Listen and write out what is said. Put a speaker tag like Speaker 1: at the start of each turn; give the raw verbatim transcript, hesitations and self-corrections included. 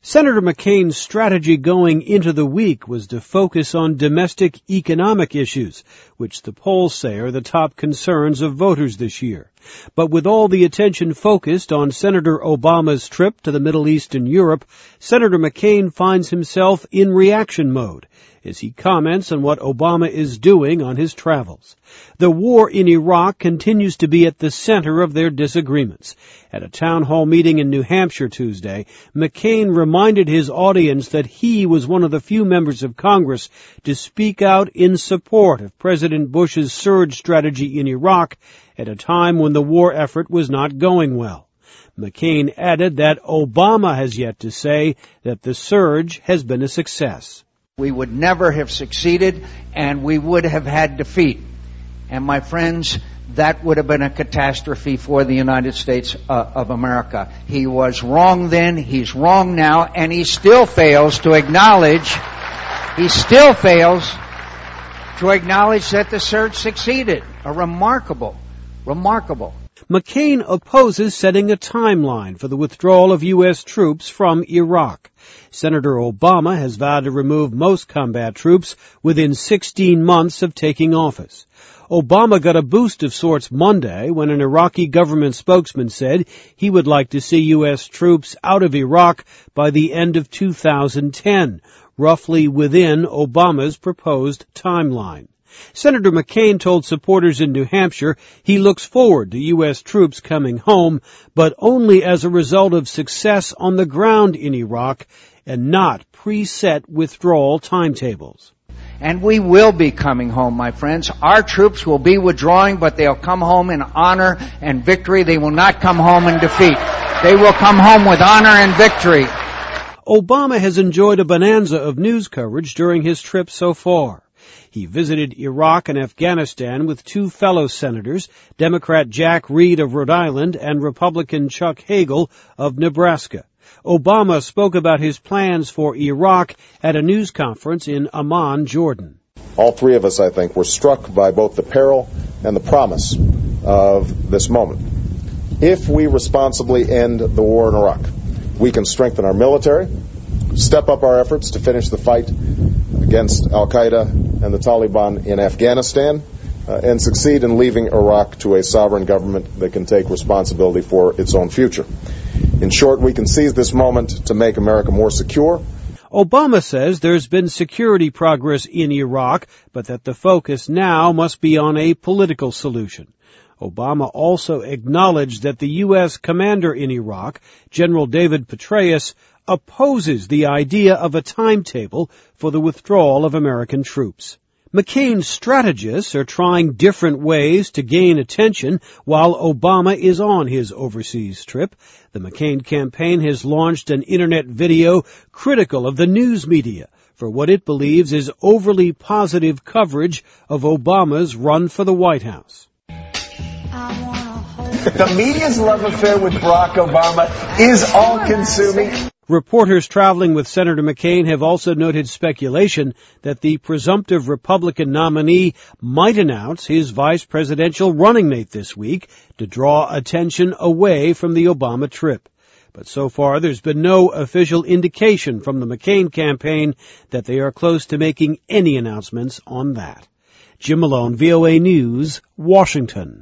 Speaker 1: Senator McCain's strategy going into the week was to focus on domestic economic issues, which the polls say are the top concerns of voters this year. But with all the attention focused on Senator Obama's trip to the Middle East and Europe, Senator McCain finds himself in reaction mode as he comments on what Obama is doing on his travels. The war in Iraq continues to be at the center of their disagreements. At a town hall meeting in New Hampshire Tuesday, McCain reminded his audience that he was one of the few members of Congress to speak out in support of President Bush's surge strategy in Iraq at a time when the war effort was not going well. McCain added that Obama has yet to say that the surge has been a success.
Speaker 2: We would never have succeeded, and we would have had defeat. And my friends, that would have been a catastrophe for the United States uh, of America. He was wrong then, he's wrong now, and he still fails to acknowledge, he still fails to acknowledge that the surge succeeded. A remarkable, remarkable.
Speaker 1: McCain opposes setting a timeline for the withdrawal of U S troops from Iraq. Senator Obama has vowed to remove most combat troops within sixteen months of taking office. Obama got a boost of sorts Monday when an Iraqi government spokesman said he would like to see U S troops out of Iraq by the end of two thousand ten, roughly within Obama's proposed timeline. Senator McCain told supporters in New Hampshire he looks forward to U S troops coming home, but only as a result of success on the ground in Iraq and not preset withdrawal timetables.
Speaker 2: And we will be coming home, my friends. Our troops will be withdrawing, but they'll come home in honor and victory. They will not come home in defeat. They will come home with honor and victory.
Speaker 1: Obama has enjoyed a bonanza of news coverage during his trip so far. He visited Iraq and Afghanistan with two fellow senators, Democrat Jack Reed of Rhode Island and Republican Chuck Hagel of Nebraska. Obama spoke about his plans for Iraq at a news conference in Amman, Jordan.
Speaker 3: All three of us, I think, were struck by both the peril and the promise of this moment. If we responsibly end the war in Iraq, we can strengthen our military, step up our efforts to finish the fight against al-Qaeda and the Taliban in Afghanistan, uh, and succeed in leaving Iraq to a sovereign government that can take responsibility for its own future. In short, we can seize this moment to make America more secure.
Speaker 1: Obama says there's been security progress in Iraq, but that the focus now must be on a political solution. Obama also acknowledged that the U S commander in Iraq, General David Petraeus, opposes the idea of a timetable for the withdrawal of American troops. McCain's strategists are trying different ways to gain attention while Obama is on his overseas trip. The McCain campaign has launched an internet video critical of the news media for what it believes is overly positive coverage of Obama's run for the White House.
Speaker 4: The media's love affair with Barack Obama is all-consuming.
Speaker 1: Reporters traveling with Senator McCain have also noted speculation that the presumptive Republican nominee might announce his vice presidential running mate this week to draw attention away from the Obama trip. But so far there's been no official indication from the McCain campaign that they are close to making any announcements on that. Jim Malone, V O A News, Washington.